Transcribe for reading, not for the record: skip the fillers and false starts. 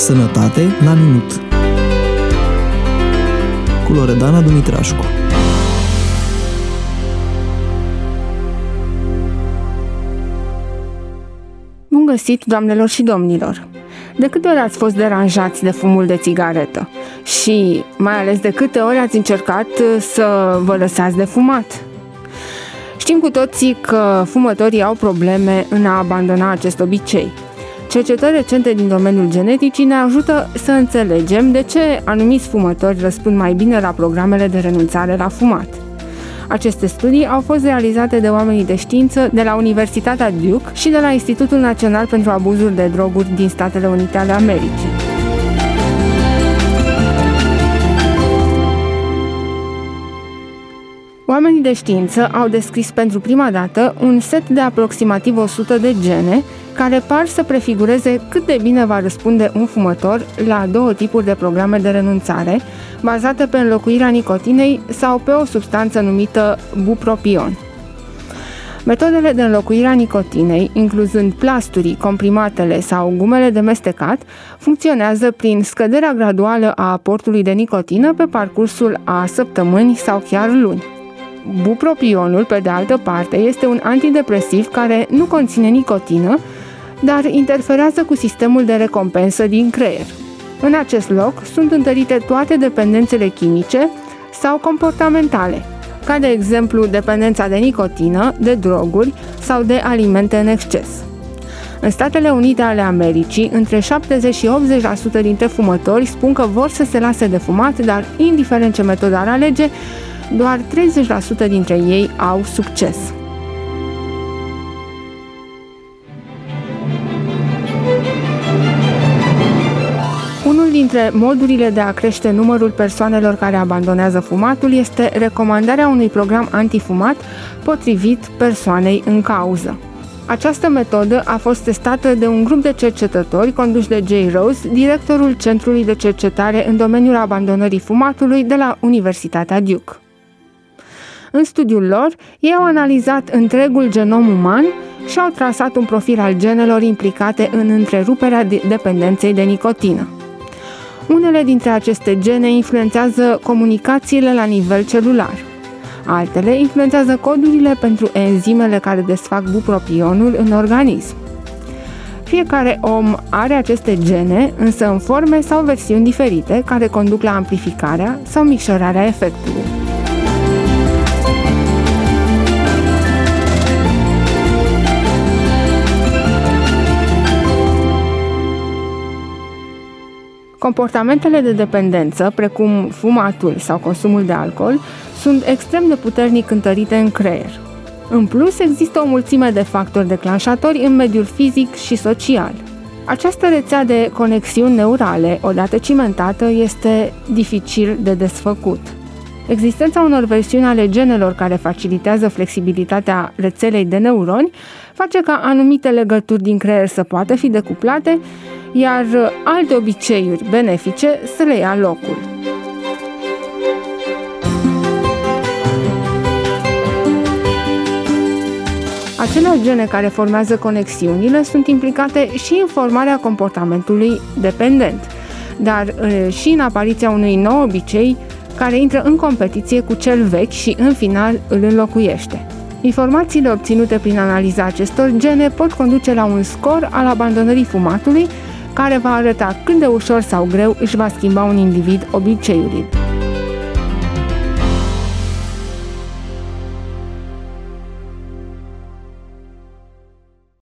Sănătate la minut cu Loredana Dumitrașcu. Bun găsit, doamnelor și domnilor! De câte ori ați fost deranjați de fumul de țigaretă? Și mai ales de câte ori ați încercat să vă lăsați de fumat? Știm cu toții că fumătorii au probleme în a abandona acest obicei. Cercetări recente din domeniul geneticii ne ajută să înțelegem de ce anumiți fumători răspund mai bine la programele de renunțare la fumat. Aceste studii au fost realizate de oamenii de știință de la Universitatea Duke și de la Institutul Național pentru Abuzuri de Droguri din Statele Unite ale Americii. Oamenii de știință au descris pentru prima dată un set de aproximativ 100 de gene care par să prefigureze cât de bine va răspunde un fumător la două tipuri de programe de renunțare, bazate pe înlocuirea nicotinei sau pe o substanță numită bupropion. Metodele de înlocuire a nicotinei, incluzând plasturii, comprimatele sau gumele de mestecat, funcționează prin scăderea graduală a aportului de nicotină pe parcursul a săptămâni sau chiar luni. Bupropionul, pe de altă parte, este un antidepresiv care nu conține nicotină, dar interferează cu sistemul de recompensă din creier. În acest loc sunt întărite toate dependențele chimice sau comportamentale, ca de exemplu dependența de nicotină, de droguri sau de alimente în exces. În Statele Unite ale Americii, între 70 și 80% dintre fumători spun că vor să se lase de fumat, dar indiferent ce metodă ar alege, doar 30% dintre ei au succes. Unul dintre modurile de a crește numărul persoanelor care abandonează fumatul este recomandarea unui program antifumat potrivit persoanei în cauză. Această metodă a fost testată de un grup de cercetători conduși de Jay Rose, directorul Centrului de Cercetare în domeniul abandonării fumatului de la Universitatea Duke. În studiul lor, ei au analizat întregul genom uman și au trasat un profil al genelor implicate în întreruperea dependenței de nicotină. Unele dintre aceste gene influențează comunicațiile la nivel celular. Altele influențează codurile pentru enzimele care desfac bupropionul în organism. Fiecare om are aceste gene, însă în forme sau versiuni diferite, care conduc la amplificarea sau micșorarea efectului. Comportamentele de dependență, precum fumatul sau consumul de alcool, sunt extrem de puternic întărite în creier. În plus, există o mulțime de factori declanșatori în mediul fizic și social. Această rețea de conexiuni neurale, odată cimentată, este dificil de desfăcut. Existența unor versiuni ale genelor care facilitează flexibilitatea rețelei de neuroni face ca anumite legături din creier să poată fi decuplate, iar alte obiceiuri benefice să le ia locul. Aceleași gene care formează conexiunile sunt implicate și în formarea comportamentului dependent, dar și în apariția unui nou obicei care intră în competiție cu cel vechi și în final îl înlocuiește. Informațiile obținute prin analiza acestor gene pot conduce la un scor al abandonării fumatului, care va arăta cât de ușor sau greu își va schimba un individ obiceiurile.